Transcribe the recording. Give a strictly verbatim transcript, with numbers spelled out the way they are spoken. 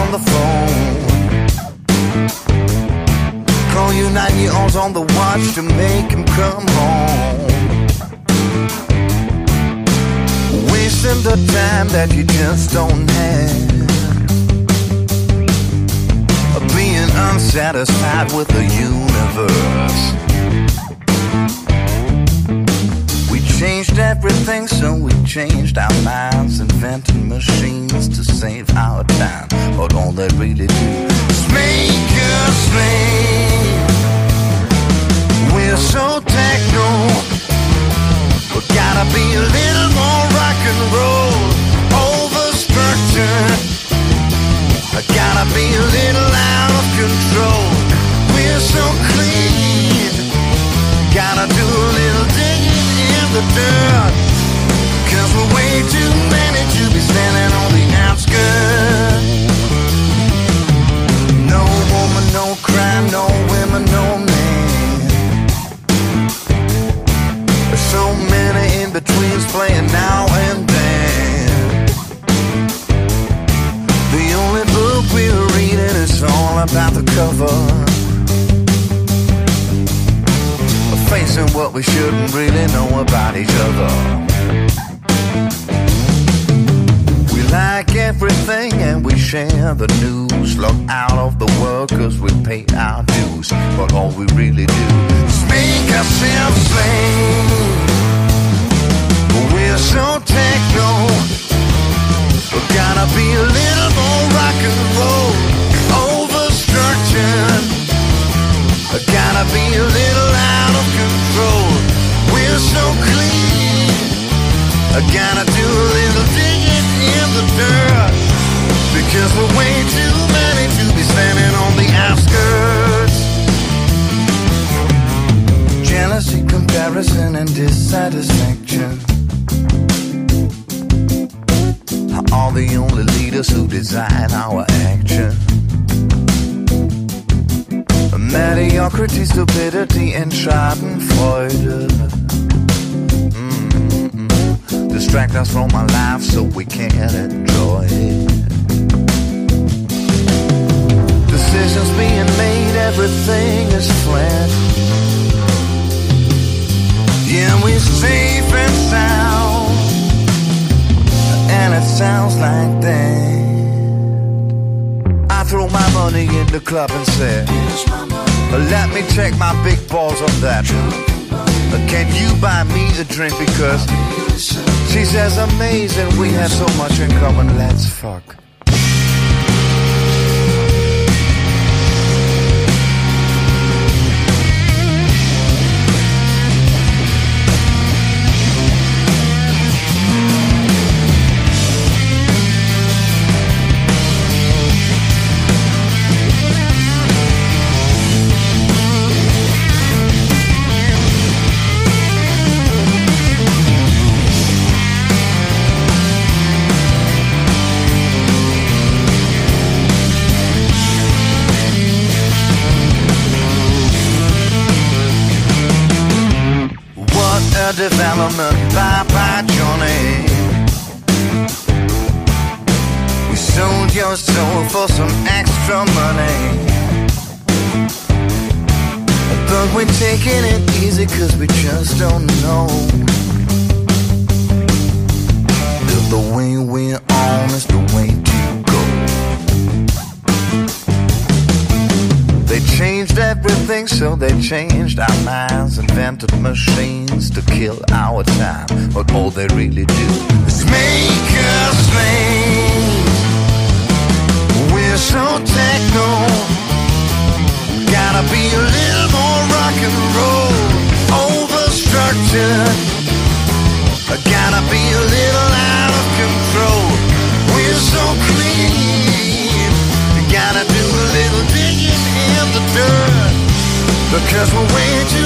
on the phone. Call you nine-year-olds on the watch to make him come home. Wasting the time that you just don't have. Being unsatisfied with the universe. We changed everything, so we changed our minds, inventing machines to save our time. But all they really do is make us slave. We're so techno. We gotta be a little more rock and roll. Overstructured. I gotta be a little out of control. We're so clean. Gotta do a little digging in the dirt. Cause we're way too many to be standing on the outskirts. No woman, no crime, no women, no man. There's so many in-betweens playing now and then. The only book we're reading is all about the cover. We're facing what we shouldn't really know about each other. We like everything and we share the news. Look out of the world cause we pay our dues. But all we really do is make ourselves slaves. We're so techno. We gotta be a little more rock and roll. Overstructured. I gotta be a little out of control. We're so clean. I gotta do a little digging in the dirt. Because we're way too many to be standing on the outskirts. Jealousy, comparison, and dissatisfaction are the only leaders who design our action. Mediocrity, stupidity, and Schadenfreude mm-hmm. distract us from our life so we can't enjoy it. Decisions being made, everything is flat. Yeah, we're safe and sound. And it sounds like that. I throw my money in the club and say, let me check my big balls on that. Can you buy me a drink? Because she says amazing, we have so much in common, let's fuck. Development by, by Johnny. We sold your soul for some extra money. But we're taking it easy cause we just don't know if the way we're on is the way to go. They changed everything, so they changed our minds, invented machines to kill our time. But all they really do is make us slaves. We're so techno. Gotta be a little more rock and roll. Overstructured. Gotta be a little out of control. We're so clean. Gotta do a little digging in the dirt. Because we're way too